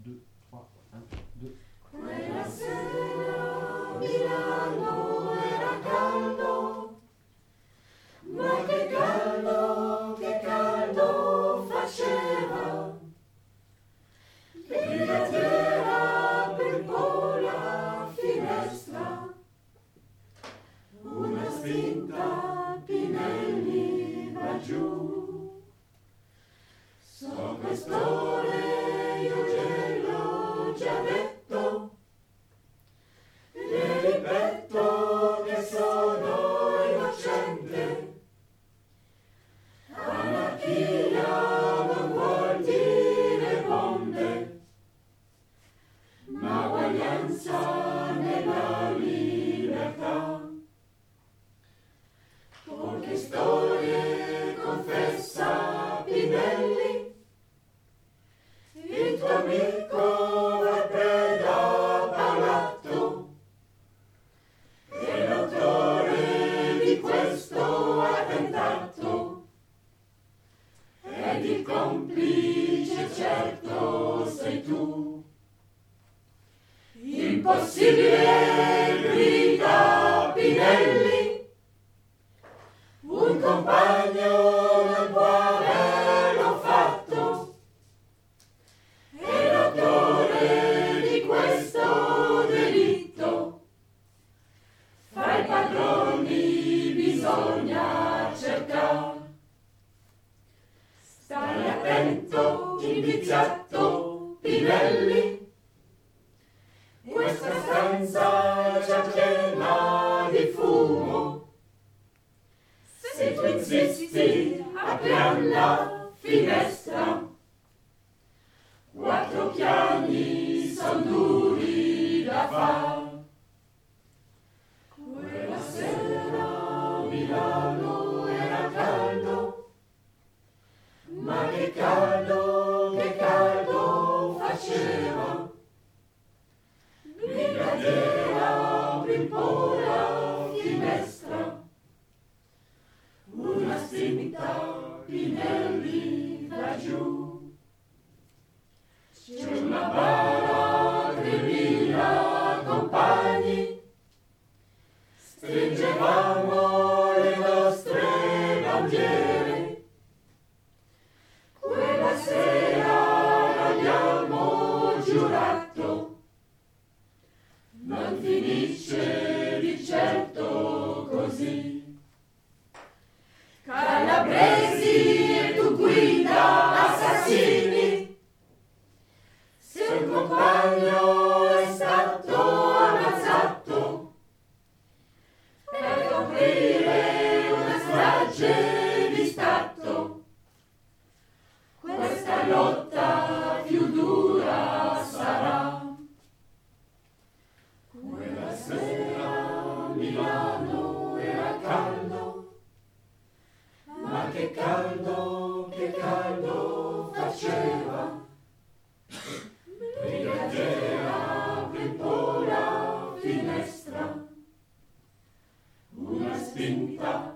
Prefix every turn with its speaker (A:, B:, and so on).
A: 2, 3, 1, 2.
B: Quella sera Milano era caldo, ma che caldo faceva. Brigadiera per un po' la finestra, una spinta Pinelli va giù. So quest'ore io gliel'ho già detto, le ripeto che sono innocente. Anarchia non vuol dire bombe, ma uguaglianza nella libertà. Poche storie confessa Pinelli, il tuo amico va preda palato, e l'autore di questo attentato, ed il complice certo sei tu. Impossibile, grida Pinelli, un compagno non può averlo fatto, e l'autore di questo delitto, fra i padroni bisogna cercare. Stai attento, indiziato Pinelli, questa stanza è già piena di fumo. Se tu insisti, apriamo la finestra. 4 piani son duri da far. Quella sera Milano era caldo, ma che caldo faceva. Brigadiera apri un po' la finestra, una spinta Pinelli va giù. C'è una bara, 3000 compagni, stringevamo le nostre bandiere. Quella sera abbiamo giurato, non finisce di certo così. Calabresi e tu guida assassini, se un compagno è stato ammazzato per coprire una strage di Stato, questa lotta più dura sarà. Quella sera Milano era caldo, ma che caldo faceva. Brigadiera apri un po' la finestra, una spinta